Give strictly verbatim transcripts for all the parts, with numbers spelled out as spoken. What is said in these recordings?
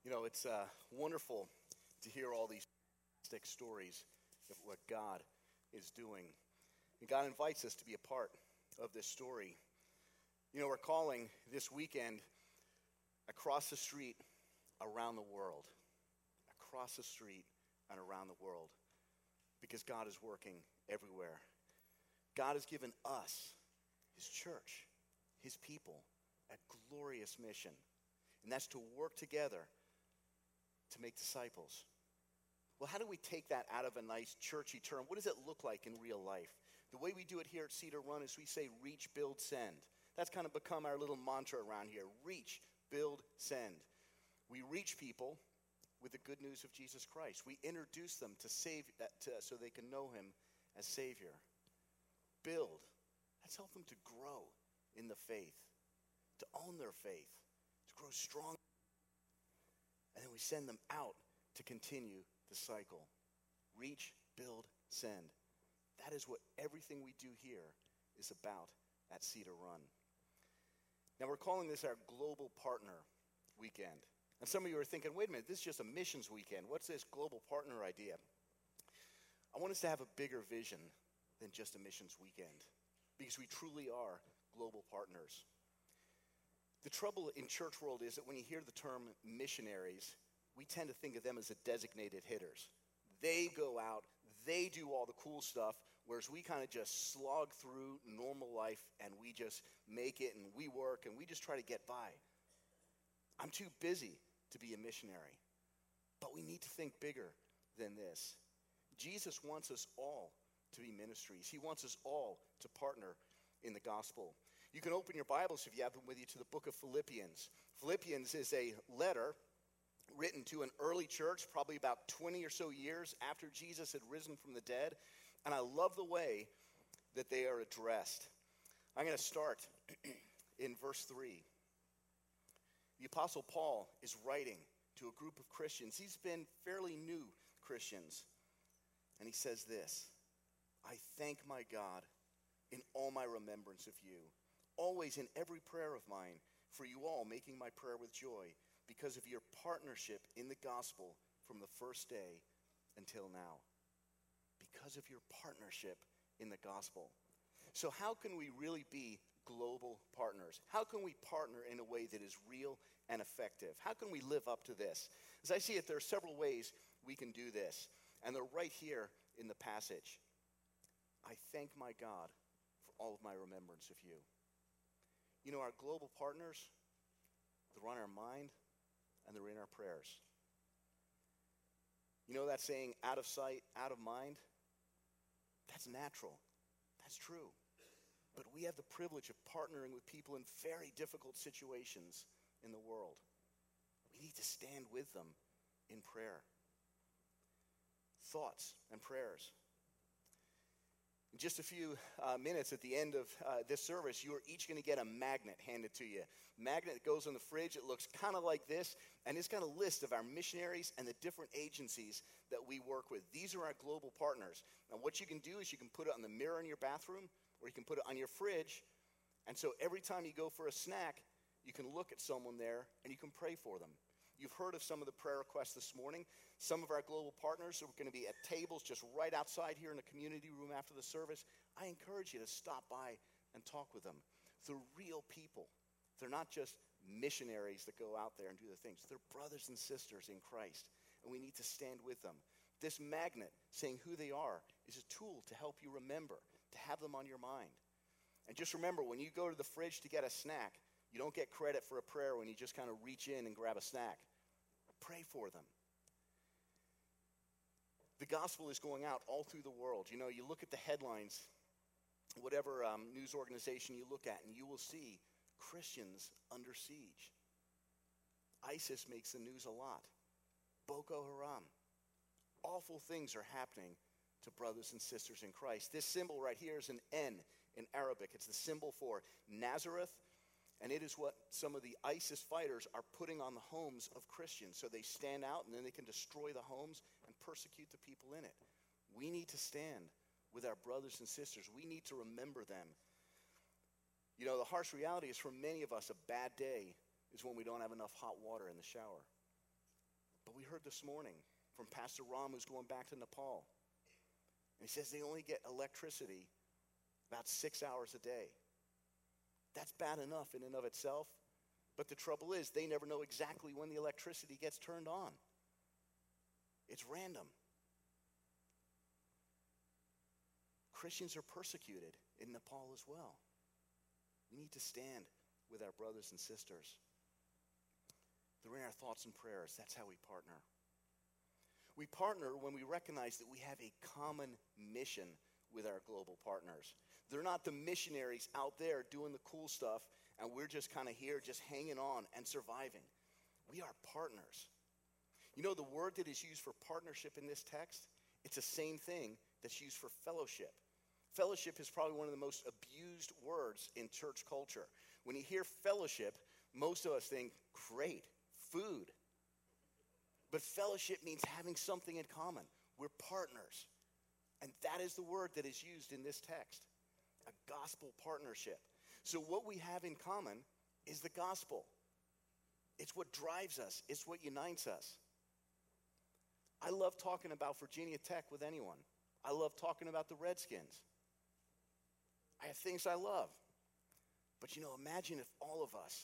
You know, it's uh, wonderful to hear all these fantastic stories of what God is doing. And God invites us to be a part of this story. You know, we're calling this weekend Across the Street, Around the World. Across the street and around the world. Because God is working everywhere. God has given us, His church, His people, a glorious mission. And that's to work together to make disciples. Well, how do we take that out of a nice churchy term? What does it look like in real life? The way we do it here at Cedar Run is we say reach, build, send. That's kind of become our little mantra around here. Reach, build, send. We reach people with the good news of Jesus Christ. We introduce them to save to, so they can know Him as Savior. Build. Let's help them to grow in the faith, to own their faith, to grow strong. And then we send them out to continue the cycle. Reach, build, send. That is what everything we do here is about at Cedar Run. Now we're calling this our Global Partner Weekend. And some of you are thinking, wait a minute, this is just a missions weekend. What's this global partner idea? I want us to have a bigger vision than just a missions weekend, because we truly are global partners. The trouble in church world is that when you hear the term missionaries, we tend to think of them as the designated hitters. They go out, they do all the cool stuff, whereas we kind of just slog through normal life and we just make it and we work and we just try to get by. I'm too busy to be a missionary. But we need to think bigger than this. Jesus wants us all to be ministries. He wants us all to partner in the gospel. You can open your Bibles, if you have them with you, to the book of Philippians. Philippians is a letter written to an early church, probably about twenty or so years after Jesus had risen from the dead. And I love the way that they are addressed. I'm going to start in verse three. The Apostle Paul is writing to a group of Christians. He's been fairly new Christians. And he says this: I thank my God in all my remembrance of you, always in every prayer of mine, for you all, making my prayer with joy, because of your partnership in the gospel from the first day until now. Because of your partnership in the gospel. So how can we really be global partners? How can we partner in a way that is real and effective? How can we live up to this? As I see it, there are several ways we can do this, and they're right here in the passage. I thank my God for all of my remembrance of you. You know, our global partners, they're on our mind and they're in our prayers. You know that saying, out of sight, out of mind? That's natural. That's true. But we have the privilege of partnering with people in very difficult situations in the world. We need to stand with them in prayer. Thoughts and prayers. In just a few uh, minutes at the end of uh, this service, you are each going to get a magnet handed to you. Magnet that goes on the fridge. It looks kind of like this, and it's got a list of our missionaries and the different agencies that we work with. These are our global partners. Now, what you can do is you can put it on the mirror in your bathroom, or you can put it on your fridge, and so every time you go for a snack, you can look at someone there and you can pray for them. You've heard of some of the prayer requests this morning. Some of our global partners are going to be at tables just right outside here in the community room after the service. I encourage you to stop by and talk with them. They're real people. They're not just missionaries that go out there and do the things. They're brothers and sisters in Christ, and we need to stand with them. This magnet saying who they are is a tool to help you remember, to have them on your mind. And just remember, when you go to the fridge to get a snack, you don't get credit for a prayer when you just kind of reach in and grab a snack. Pray for them. The gospel is going out all through the world. You know, you look at the headlines, whatever um, news organization you look at, and you will see Christians under siege. ISIS makes the news a lot. Boko Haram. Awful things are happening to brothers and sisters in Christ. This symbol right here is an N in Arabic. It's the symbol for Nazareth. And it is what some of the ISIS fighters are putting on the homes of Christians. So they stand out and then they can destroy the homes and persecute the people in it. We need to stand with our brothers and sisters. We need to remember them. You know, the harsh reality is for many of us, a bad day is when we don't have enough hot water in the shower. But we heard this morning from Pastor Ram, who's going back to Nepal. And he says they only get electricity about six hours a day. That's bad enough in and of itself. But the trouble is, they never know exactly when the electricity gets turned on. It's random. Christians are persecuted in Nepal as well. We need to stand with our brothers and sisters. They're in our thoughts and prayers. That's how we partner. We partner when we recognize that we have a common mission with our global partners. They're not the missionaries out there doing the cool stuff, and we're just kind of here just hanging on and surviving. We are partners. You know, the word that is used for partnership in this text, it's the same thing that's used for fellowship. Fellowship is probably one of the most abused words in church culture. When you hear fellowship, most of us think, great, food. But fellowship means having something in common. We're partners. And that is the word that is used in this text, a gospel partnership. So what we have in common is the gospel. It's what drives us. It's what unites us. I love talking about Virginia Tech with anyone. I love talking about the Redskins. I have things I love. But you know, imagine if all of us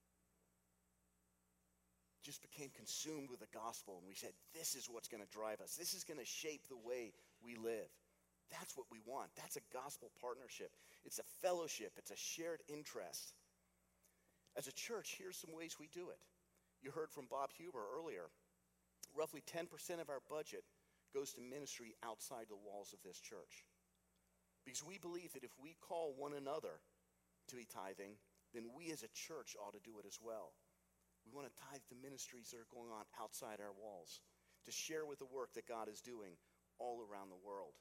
just became consumed with the gospel and we said, this is what's going to drive us. This is going to shape the way we live. That's what we want. That's a gospel partnership. It's a fellowship. It's a shared interest. As a church, here's some ways we do it. You heard from Bob Huber earlier. Roughly ten percent of our budget goes to ministry outside the walls of this church. Because we believe that if we call one another to be tithing, then we as a church ought to do it as well. We want to tithe to ministries that are going on outside our walls, to share with the work that God is doing all around the world.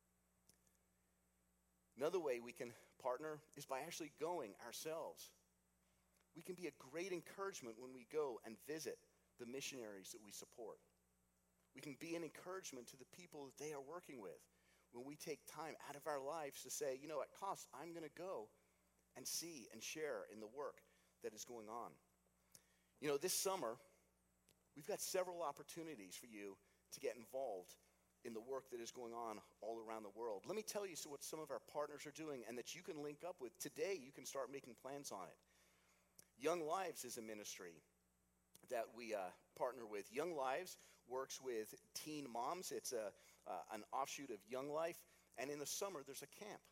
Another way we can partner is by actually going ourselves. We can be a great encouragement when we go and visit the missionaries that we support. We can be an encouragement to the people that they are working with when we take time out of our lives to say, you know, at cost, I'm going to go and see and share in the work that is going on. You know, this summer, we've got several opportunities for you to get involved in the work that is going on all around the world. Let me tell you so what some of our partners are doing and that you can link up with. Today, you can start making plans on it. Young Lives is a ministry that we uh, partner with. Young Lives works with teen moms. It's a, uh, an offshoot of Young Life. And in the summer, there's a camp.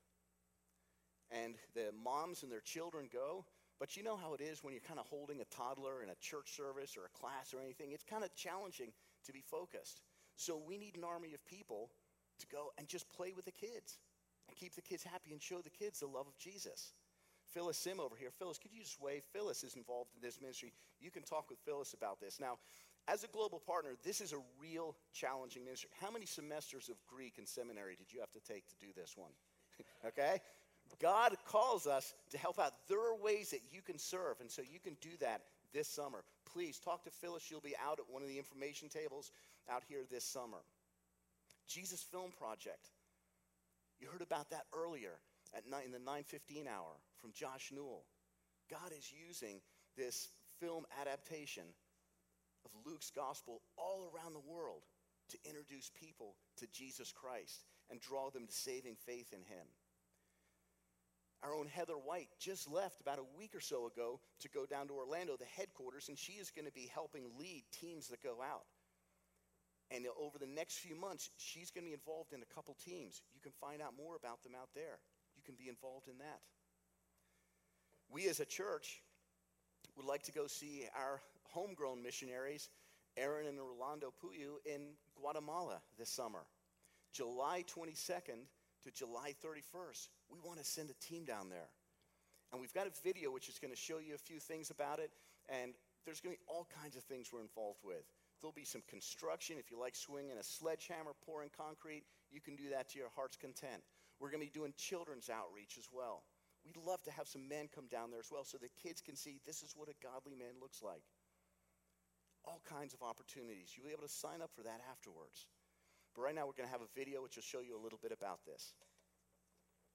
And the moms and their children go. But you know how it is when you're kind of holding a toddler in a church service or a class or anything. It's kind of challenging to be focused. So we need an army of people to go and just play with the kids and keep the kids happy and show the kids the love of Jesus. Phyllis Sim over here. Phyllis, could you just wave? Phyllis is involved in this ministry. You can talk with Phyllis about this. Now, as a global partner, this is a real challenging ministry. How many semesters of Greek and seminary did you have to take to do this one? Okay? God calls us to help out. There are ways that you can serve, and so you can do that this summer. Please talk to Phyllis. She'll be out at one of the information tables out here this summer. Jesus Film Project. You heard about that earlier at night in the nine fifteen hour from Josh Newell. God is using this film adaptation of Luke's gospel all around the world to introduce people to Jesus Christ and draw them to saving faith in him. Our own Heather White just left about a week or so ago to go down to Orlando, the headquarters, and she is going to be helping lead teams that go out. And over the next few months, she's going to be involved in a couple teams. You can find out more about them out there. You can be involved in that. We as a church would like to go see our homegrown missionaries, Aaron and Rolando Puyu, in Guatemala this summer. July twenty-second to July thirty-first, we want to send a team down there. And we've got a video which is going to show you a few things about it, and there's going to be all kinds of things we're involved with. There'll be some construction. If you like swinging a sledgehammer, pouring concrete, you can do that to your heart's content. We're going to be doing children's outreach as well. We'd love to have some men come down there as well so the kids can see this is what a godly man looks like. All kinds of opportunities. You'll be able to sign up for that afterwards. But right now we're going to have a video which will show you a little bit about this.